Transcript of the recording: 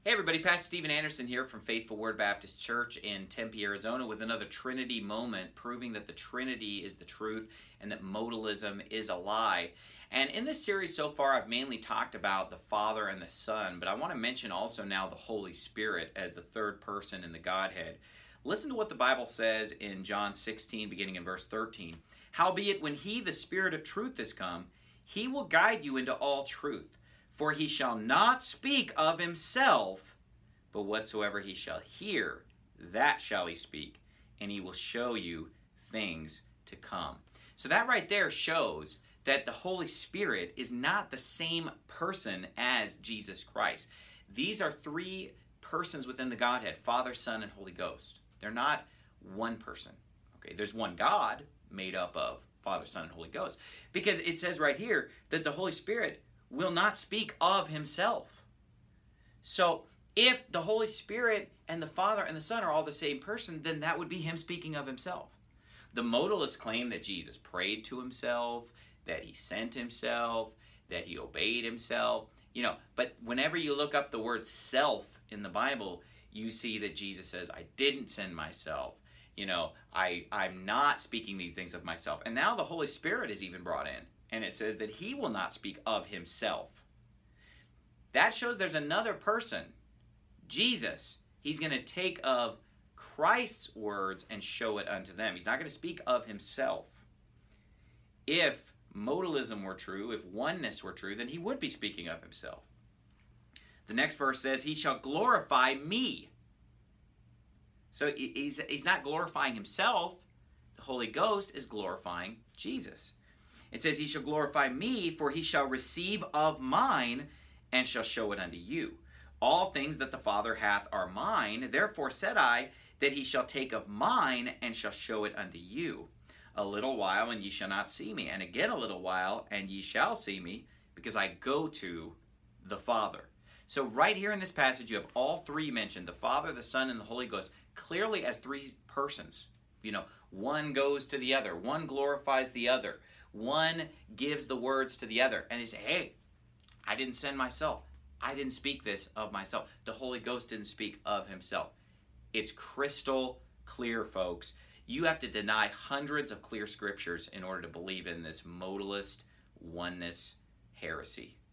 Hey everybody, Pastor Steven Anderson here from Faithful Word Baptist Church in Tempe, Arizona with another Trinity moment proving that the Trinity is the truth and that modalism is a lie. And in this series so far I've mainly talked about the Father and the Son, but I want to mention also now the Holy Spirit as the third person in the Godhead. Listen to what the Bible says in John 16 beginning in verse 13. Howbeit when he, the Spirit of truth, is come, he will guide you into all truth. For he shall not speak of himself, but whatsoever he shall hear, that shall he speak, and he will show you things to come. So that right there shows that the Holy Spirit is not the same person as Jesus Christ. These are three persons within the Godhead, Father, Son, and Holy Ghost. They're not one person. Okay, there's one God made up of Father, Son, and Holy Ghost. Because it says right here that the Holy Spirit will not speak of himself. So if the Holy Spirit and the Father and the Son are all the same person, then that would be him speaking of himself. The modalists claim that Jesus prayed to himself, that he sent himself, that he obeyed himself. But whenever you look up the word self in the Bible, you see that Jesus says, I didn't send myself. I'm not speaking these things of myself. And now the Holy Spirit is even brought in. And it says that he will not speak of himself. That shows there's another person, Jesus. He's going to take of Christ's words and show it unto them. He's not going to speak of himself. If modalism were true, if oneness were true, then he would be speaking of himself. The next verse says, he shall glorify me. So he's not glorifying himself. The Holy Ghost is glorifying Jesus. It says, he shall glorify me, for he shall receive of mine, and shall show it unto you. All things that the Father hath are mine. Therefore said I, that he shall take of mine, and shall show it unto you. A little while, and ye shall not see me. And again a little while, and ye shall see me, because I go to the Father. So right here in this passage, you have all three mentioned, the Father, the Son, and the Holy Ghost, clearly as three persons. One goes to the other. One glorifies the other. One gives the words to the other. And they say, hey, I didn't send myself. I didn't speak this of myself. The Holy Ghost didn't speak of himself. It's crystal clear, folks. You have to deny hundreds of clear scriptures in order to believe in this modalist oneness heresy.